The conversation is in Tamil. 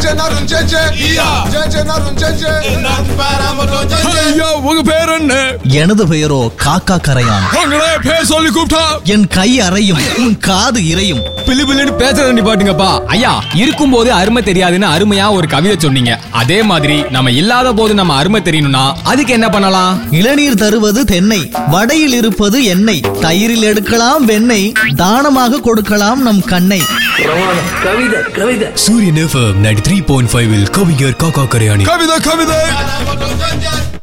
உங்க பேர் என்ன? எனது பெயரோ காக்கா கரையான். பேர் சொல்லி கூப்பிட்டா என் கை அறையும் உன் காது இறையும். பிளு பிள்ளைன்னு பேசுறத நிப்பாட்டுங்கப்பா. ஐயா, இருக்கும் போது அருமை தெரியாதுன்னு அருமையா ஒரு கவிதை சொன்னீங்க. அதே மாதிரி நம்ம இல்லாத போது நம்ம அருமை தெரியணும்னா அதுக்கு என்ன பண்ணலாம்? இளநீர் தருவது தென்னை, வடையில் இருப்பது எண்ணெய், தயிரில் எடுக்கலாம் வெண்ணெய், தானமாக கொடுக்கலாம் நம் கண்ணை. சூரியன் FM 93.5 கவிஞர் காக்கா கரையாணி. கவிதை